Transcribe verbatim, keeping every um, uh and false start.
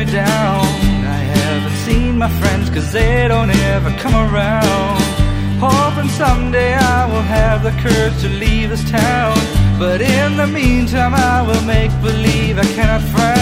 me down. I haven't seen my friends cause they don't ever come around. Hoping someday I will have the courage to leave this town, but in the meantime I will make believe I cannot frown.